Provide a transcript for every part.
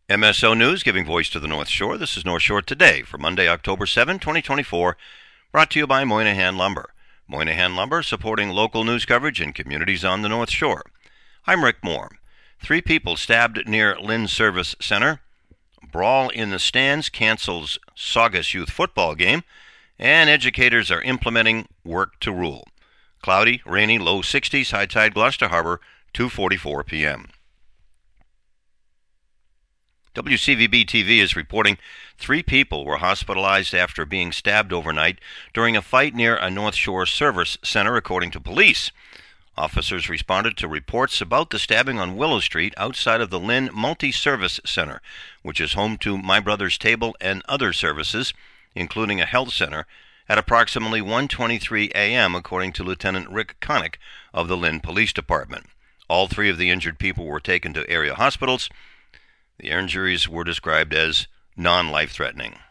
MSO News, giving voice to the North Shore. This is North Shore Today for Monday, October 7, 2024, brought to you by Moynihan Lumber. Moynihan Lumber, supporting local news coverage in communities on the North Shore. I'm Rick Moore. 3 people stabbed near Lynn Service Center. Brawl in the stands cancels Saugus Youth football game. And educators are implementing work to rule. Cloudy, rainy, low 60s, high tide, Gloucester Harbor, 2:44 p.m. WCVB-TV is reporting 3 people were hospitalized after being stabbed overnight during a fight near a North Shore service center, according to police. Officers responded to reports about the stabbing on Willow Street outside of the Lynn Multi-Service Center, which is home to My Brother's Table and other services, including a health center, at approximately 1:23 a.m., according to Lieutenant Rick Connick of the Lynn Police Department. All 3 of the injured people were taken to area hospitals. The injuries were described as non-life-threatening.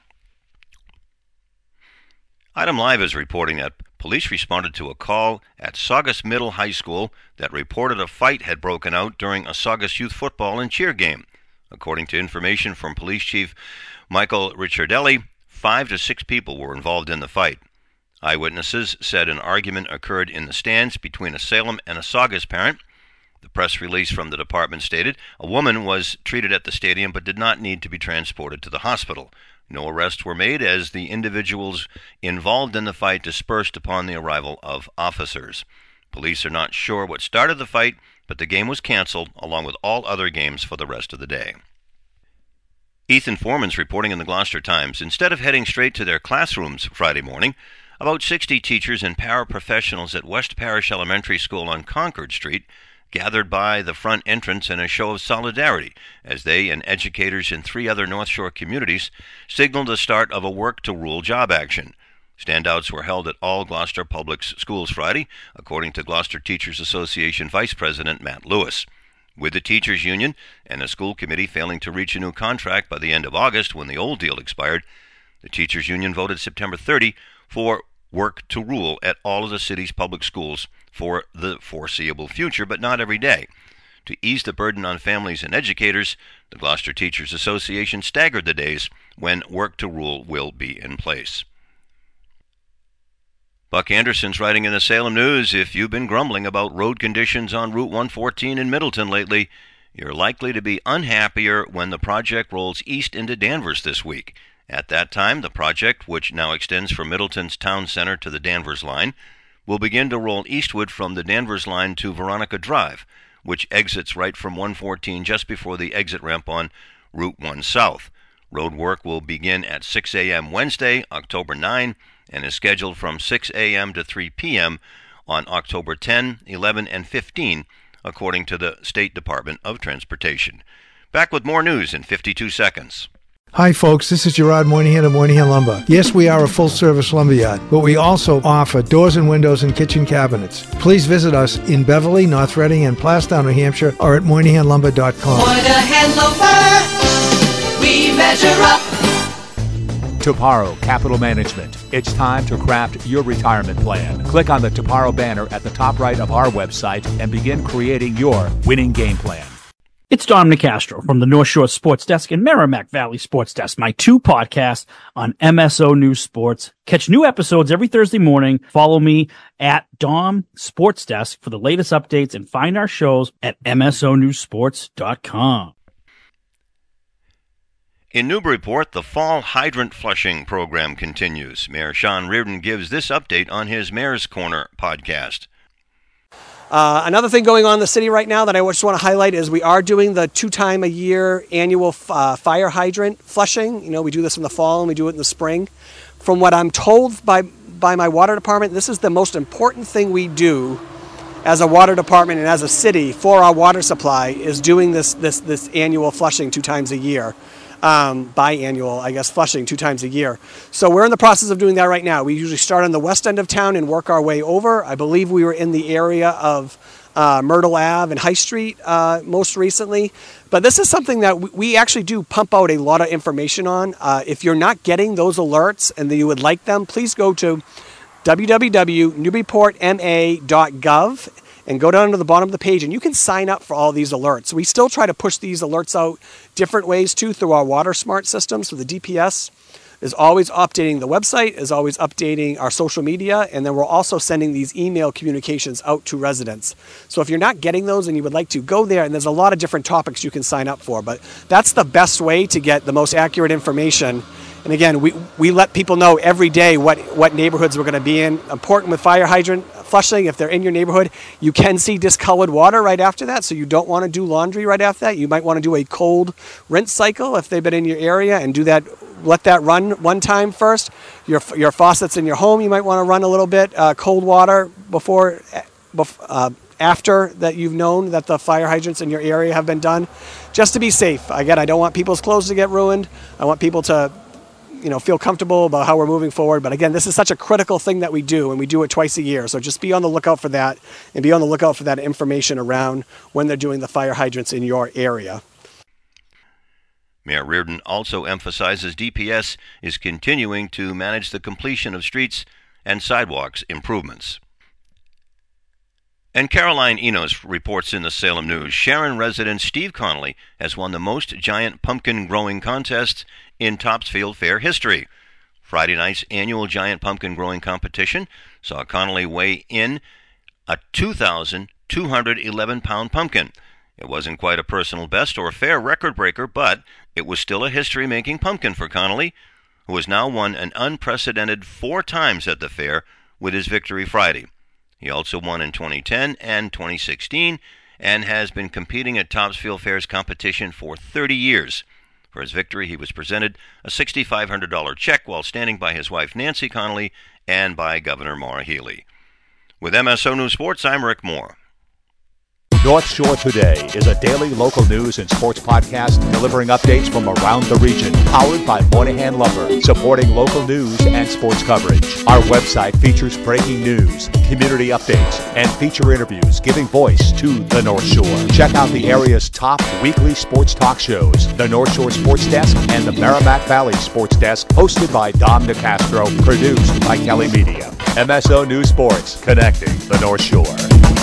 Item Live is reporting that police responded to a call at Saugus Middle High School that reported a fight had broken out during a Saugus Youth football and cheer game. According to information from Police Chief Michael Ricciardelli, 5 to 6 people were involved in the fight. Eyewitnesses said an argument occurred in the stands between a Salem and a Saugus parent. The press release from the department stated a woman was treated at the stadium but did not need to be transported to the hospital. No arrests were made as the individuals involved in the fight dispersed upon the arrival of officers. Police are not sure what started the fight, but the game was canceled along with all other games for the rest of the day. Ethan Foreman's reporting in the Gloucester Times. Instead of heading straight to their classrooms Friday morning, about 60 teachers and paraprofessionals at West Parish Elementary School on Concord Street gathered by the front entrance in a show of solidarity as they and educators in 3 other North Shore communities signaled the start of a work-to-rule job action. Standouts were held at all Gloucester Public Schools Friday, according to Gloucester Teachers Association Vice President Matt Lewis. With the teachers' union and the school committee failing to reach a new contract by the end of August when the old deal expired, the teachers' union voted September 30 for work to rule at all of the city's public schools for the foreseeable future, but not every day. To ease the burden on families and educators, the Gloucester Teachers Association staggered the days when work to rule will be in place. Buck Anderson's writing in the Salem News, if you've been grumbling about road conditions on Route 114 in Middleton lately, you're likely to be unhappier when the project rolls east into Danvers this week. At that time, the project, which now extends from Middleton's town center to the Danvers line, will begin to roll eastward from the Danvers line to Veronica Drive, which exits right from 114 just before the exit ramp on Route 1 South. Road work will begin at 6 a.m. Wednesday, October 9, and is scheduled from 6 a.m. to 3 p.m. on October 10, 11, and 15, according to the State Department of Transportation. Back with more news in 52 seconds. Hi folks, this is Gerard Moynihan of Moynihan Lumber. Yes, we are a full-service lumberyard, but we also offer doors and windows and kitchen cabinets. Please visit us in Beverly, North Reading, and Plastown, New Hampshire, or at MoynihanLumber.com. Moynihan Lumber, we measure up. Toparo Capital Management. It's time to craft your retirement plan. Click on the Toparo banner at the top right of our website and begin creating your winning game plan. It's Dom Nicastro from the North Shore Sports Desk and Merrimack Valley Sports Desk, my 2 podcasts on MSO News Sports. Catch new episodes every Thursday morning. Follow me at Dom Sports Desk for the latest updates and find our shows at msonewsports.com. In Newburyport, the fall hydrant flushing program continues. Mayor Sean Reardon gives this update on his Mayor's Corner podcast. Another thing going on in the city right now that I just want to highlight is we are doing the 2-time-a-year annual fire hydrant flushing. You know, we do this in the fall and we do it in the spring. From what I'm told by my water department, this is the most important thing we do as a water department and as a city for our water supply is doing this annual flushing 2 times a year. Biannual, I guess, flushing 2 times a year. So we're in the process of doing that right now. We usually start on the west end of town and work our way over. I believe we were in the area of Myrtle Ave and High Street most recently. But this is something that we actually do pump out a lot of information on. If you're not getting those alerts and that you would like them, please go to www.newburyportma.gov and go down to the bottom of the page, and you can sign up for all these alerts. We still try to push these alerts out different ways too through our WaterSmart system. So the DPS is always updating the website, is always updating our social media, and then we're also sending these email communications out to residents. So if you're not getting those and you would like to, go there, and there's a lot of different topics you can sign up for, but that's the best way to get the most accurate information. And again, we let people know every day what neighborhoods we're going to be in. Important with fire hydrant flushing, if they're in your neighborhood, you can see discolored water right after that, so you don't want to do laundry right after that. You might want to do a cold rinse cycle if they've been in your area, and do that. Let that run one time first. Your faucets in your home, you might want to run a little bit cold water after that you've known that the fire hydrants in your area have been done, just to be safe. Again, I don't want people's clothes to get ruined. I want people to feel comfortable about how we're moving forward. But again, this is such a critical thing that we do, and we do it twice a year. So just be on the lookout for that, and be on the lookout for that information around when they're doing the fire hydrants in your area. Mayor Reardon also emphasizes DPS is continuing to manage the completion of streets and sidewalks improvements. And Caroline Enos reports in the Salem News, Sharon resident Steve Connolly has won the most giant pumpkin growing contests in Topsfield Fair history. Friday night's annual giant pumpkin growing competition saw Connolly weigh in a 2,211-pound pumpkin. It wasn't quite a personal best or a fair record breaker, but it was still a history-making pumpkin for Connolly, who has now won an unprecedented 4 times at the fair with his victory Friday. He also won in 2010 and 2016 and has been competing at Topsfield Fair's competition for 30 years. For his victory, he was presented a $6,500 check while standing by his wife Nancy Connolly and by Governor Maura Healey. With MSO News Sports, I'm Rick Moore. North Shore Today is a daily local news and sports podcast delivering updates from around the region, powered by Moynihan Lumber, supporting local news and sports coverage. Our website features breaking news, community updates, and feature interviews giving voice to the North Shore. Check out the area's top weekly sports talk shows, the North Shore Sports Desk and the Merrimack Valley Sports Desk, hosted by Dom DeCastro, produced by Kelly Media. MSO News Sports, connecting the North Shore.